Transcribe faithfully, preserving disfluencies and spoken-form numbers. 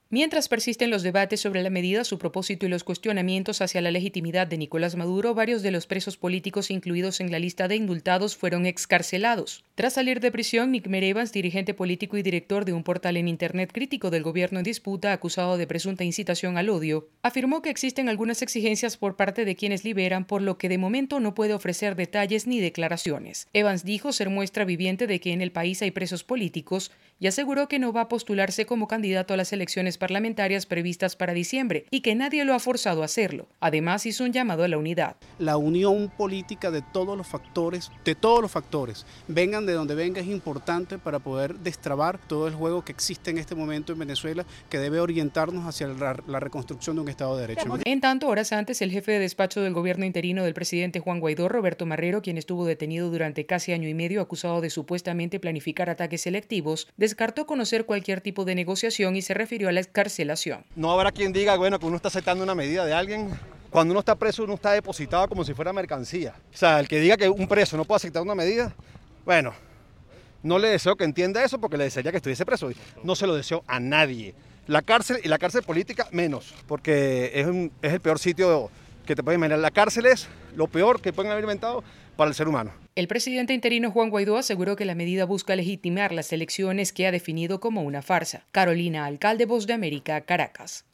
Mientras persisten los debates sobre la medida, su propósito y los cuestionamientos hacia la legitimidad de Nicolás Maduro, varios de los presos políticos incluidos en la lista de indultados fueron excarcelados. Tras salir de prisión, Nick Evans, dirigente político y director de un portal en Internet crítico del gobierno en disputa, acusado de presunta incitación al odio, afirmó que existen algunas exigencias por parte de quienes liberan, por lo que de momento no puede ofrecer detalles ni declaraciones. Evans dijo ser muestra viviente de que en el país hay presos políticos y aseguró que no va a postularse como candidato a las elecciones parlamentarias previstas para diciembre y que nadie lo ha forzado a hacerlo. Además, hizo un llamado a la unidad. La unión política de todos los factores, de todos los factores, vengan de donde venga, es importante para poder destrabar todo el juego que existe en este momento en Venezuela, que debe orientarnos hacia la, la reconstrucción de un Estado de Derecho. En tanto, horas antes, el jefe de despacho del gobierno interino del presidente Juan Guaidó, Roberto Marrero, quien estuvo detenido durante casi año y medio acusado de supuestamente planificar ataques selectivos, descartó conocer cualquier tipo de negociación y se refirió a la excarcelación. No habrá quien diga, bueno, que uno está aceptando una medida de alguien. Cuando uno está preso, uno está depositado como si fuera mercancía. O sea, el que diga que un preso no puede aceptar una medida, bueno, no le deseo que entienda eso porque le desearía que estuviese preso. No se lo deseo a nadie. La cárcel y la cárcel política menos, porque es, un, es el peor sitio que te pueden imaginar. La cárcel es lo peor que pueden haber inventado para el ser humano. El presidente interino Juan Guaidó aseguró que la medida busca legitimar las elecciones que ha definido como una farsa. Carolina Alcalde, Voz de América, Caracas.